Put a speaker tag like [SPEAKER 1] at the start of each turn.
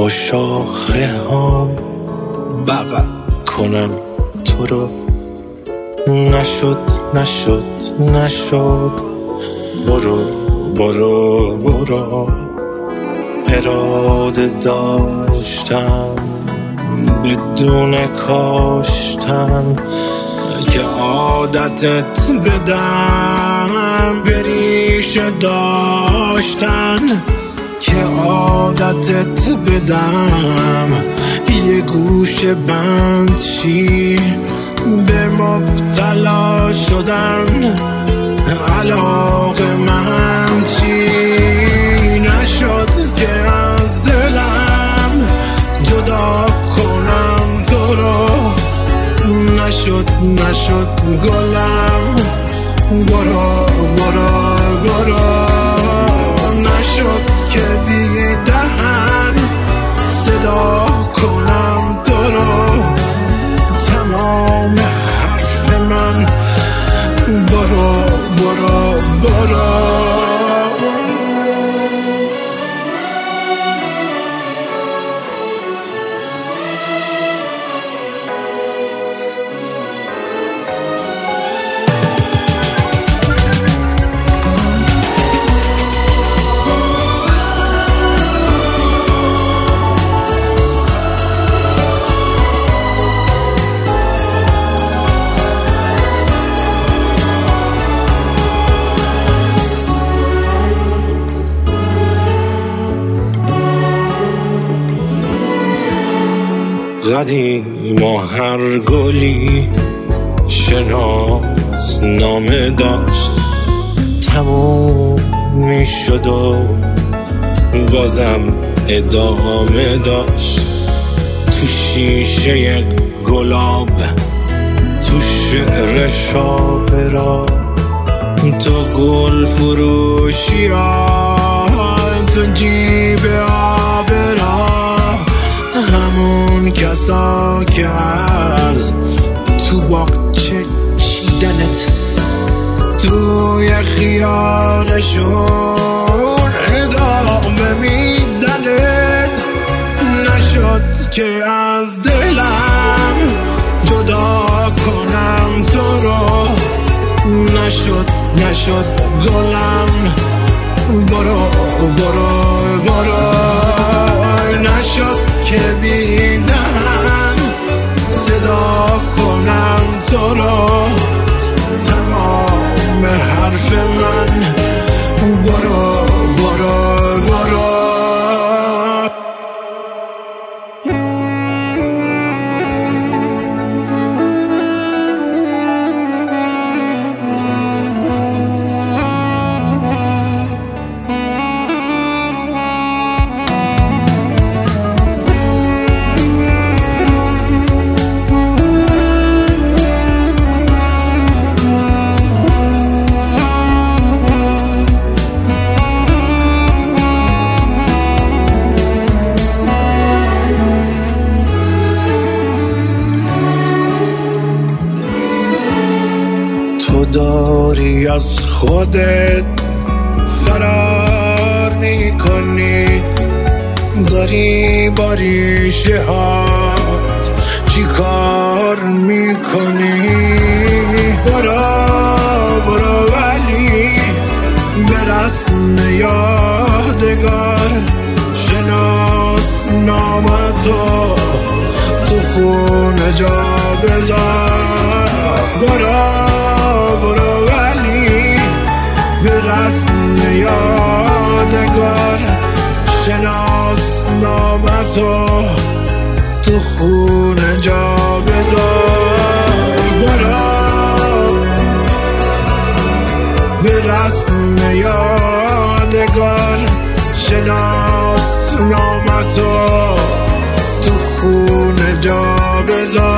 [SPEAKER 1] با شاخه ها بغل کنم تو رو. نشد نشد نشد، برو برو برو. اراده داشتم بدون کاشتن که عادتت بدم، بریشه داشتن که عادتت بدم. یه گوشه بند شی به مبتلا شدن، علاقه مند شی. نشد که از دلم جدا کنم تو رو. نشد نشد گلم، برو برو برو. نشد که بی دهن صدا کنم تو رو. تمام حرف من برو برو برو. قدیم و هر گلی شناس نامه داشت، تموم می شد و بازم ادامه داشت. تو شیشه گلاب، تو شعر شاعرا، تو گل فروشی ها، تو جیب آبرا. همون کسا که از تو باغچه چیدنت، توی خیالشون ادامه میدنت. نشد که از دلم جدا کنم تو رو. نشد نشد گلم، برو برو برو. نشد که بی دهن صدا کنم تو رو. تمام حرف من برو برو برو. داری از خودت فرار میکنی، داری با ریشه هات چی کار میکنی؟ برو برو ولی به رسم یادگار شناس نامتو تو خونه جا بذار. برو برو ولی به رسم یادگار شناس نامتو تو خونه جا بذار. برو به رسم یادگار شناس نامتو تو خونه جا بذار.